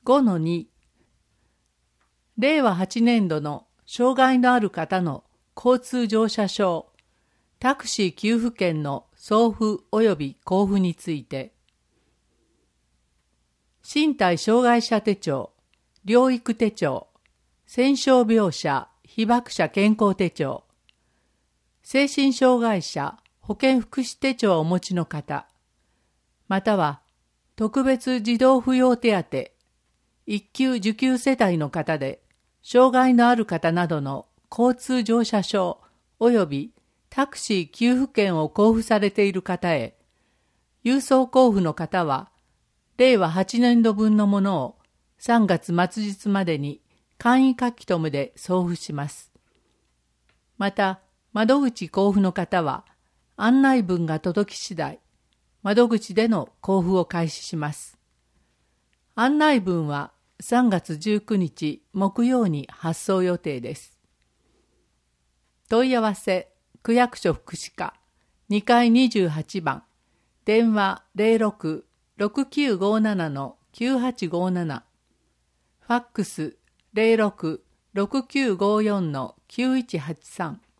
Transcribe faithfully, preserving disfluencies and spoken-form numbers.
ごのに、れいわはちねんどの障害のある方の交通乗車証、タクシー給付券の送付及び交付について、身体障害者手帳、療育手帳、戦傷病者、被爆者健康手帳、精神障害者保健福祉手帳をお持ちの方、または特別児童扶養手当、一級受給世帯の方で、障害のある方などの交通乗車証及びタクシー給付券を交付されている方へ、郵送交付の方は、れいわはちねんどぶんのものをさんがつ末日までに簡易書き留めで送付します。また、窓口交付の方は、案内文が届き次第、窓口での交付を開始します。案内文はさんがつじゅうくにち木曜に発送予定です。問い合わせ、区役所福祉課にかいにじゅうはちばん、電話 ゼロろく ろくきゅうごなな きゅうはちごなな、ファックス ゼロろく ろくきゅうごよん きゅういちはちさん。